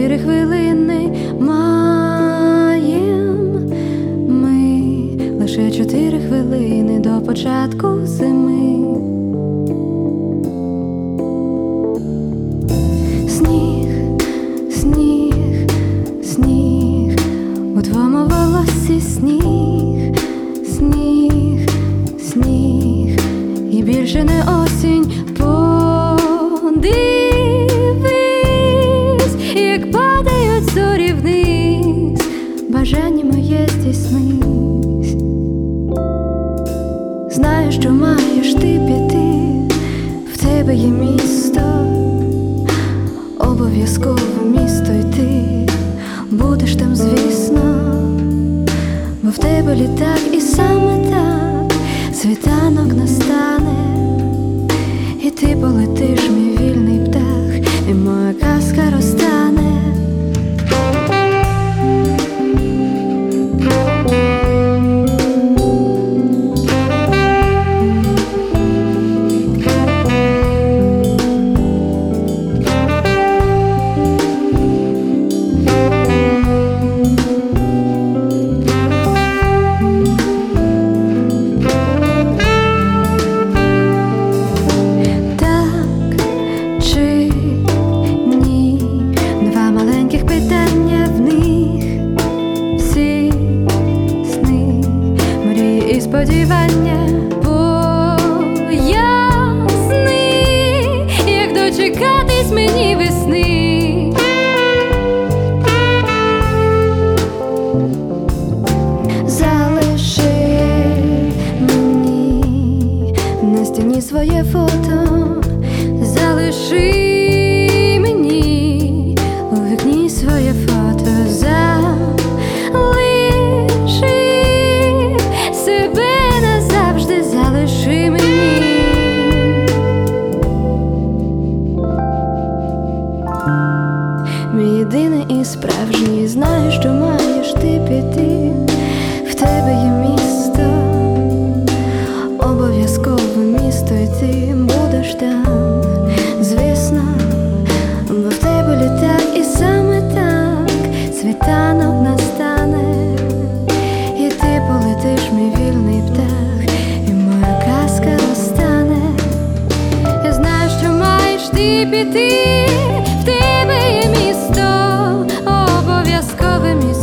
4 хвилини маєм ми, лише 4 хвилини до початку зими. Сніг, сніг, сніг, у твоєму волосі сніг, сніг, сніг, і більше не осінь. Подивись, як падають зорі вниз, бажання моє здійснись. Знаю, що маєш ти піти, в тебе є місто, обов'язково місто йти, будеш там, звісно, бо в тебе літак, і саме так світанок настане, і ти полетиш, мій вільний птах, і моя казка розтане. Сподівання поясни, як дочекатись мені весни. Залиши мені на стіні своє фото, залиши мені у вікні своє фото, залиши мені. Мій єдиний і справжній, знаю, що маєш ти піти, в тебе є місто, обов'язково місто йти, будеш там, звісно, бо в тебе літак, і саме так світанок настане, і ти полетиш, мій вільний птах. Піти, в тебе є місто, обов'язкове місто.